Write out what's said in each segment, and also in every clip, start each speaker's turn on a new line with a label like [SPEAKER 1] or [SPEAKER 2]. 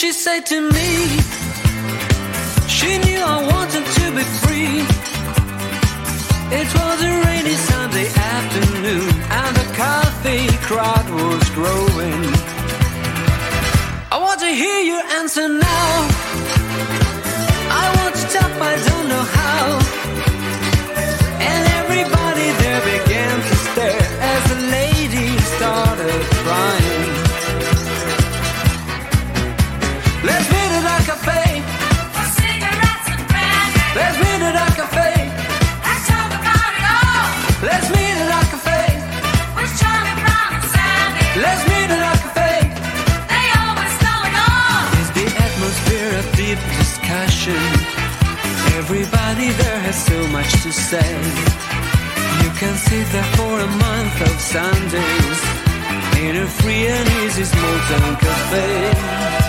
[SPEAKER 1] she say to me? She knew I wanted to be free. It was a rainy Sunday afternoon, and the coffee crowd was growing. I want to hear your answer now. I want to tap, I don't know how. And everybody there began to stare as the lady started crying. Let's meet at a cafe for cigarettes and brandy. Let's meet at a cafe and talk about it all. Let's meet at a cafe with Charlie Brown and Sandy. Let's meet at a cafe. They always going on. It's the atmosphere of deep discussion. Everybody there has so much to say. You can sit there for a month of Sundays in a free and easy small town cafe.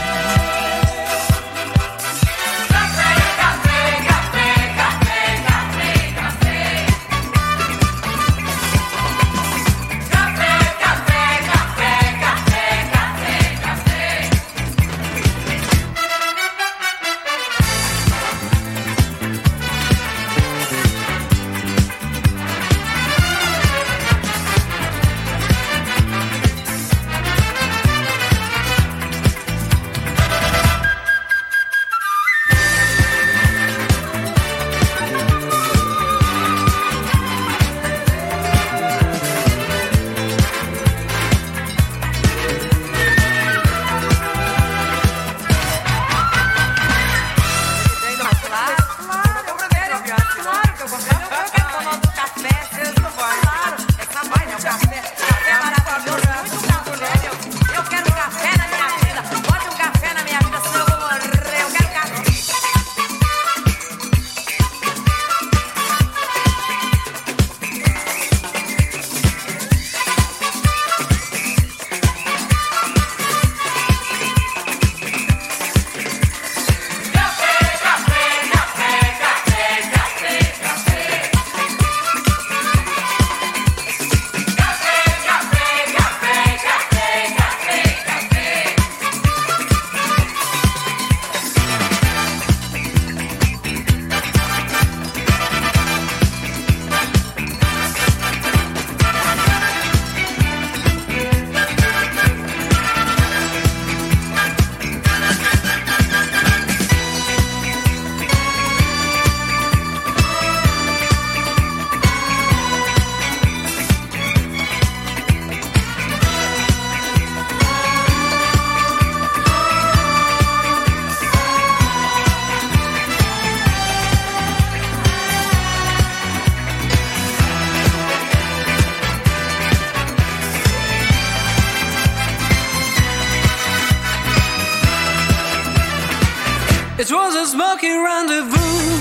[SPEAKER 1] It was a smoky rendezvous.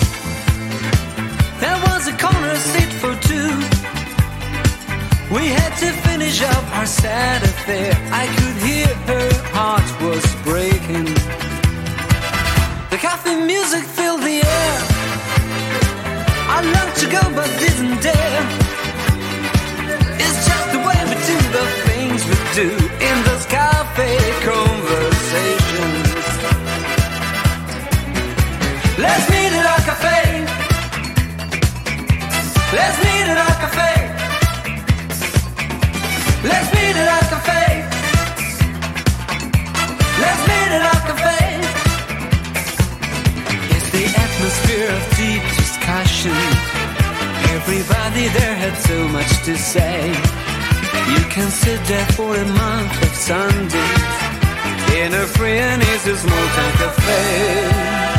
[SPEAKER 1] There was a corner seat for two. We had to finish up our sad affair. I could hear her heart was breaking. The coffee music filled the air. I longed to go but didn't dare. It's just the way we do the things we do in those cafe conversations. Let's meet at a cafe. Let's meet at a cafe. Let's meet at a cafe. Let's meet at a cafe. It's the atmosphere of deep discussion. Everybody there had so much to say. You can sit there for a month of Sundays in a free and easy small town cafe.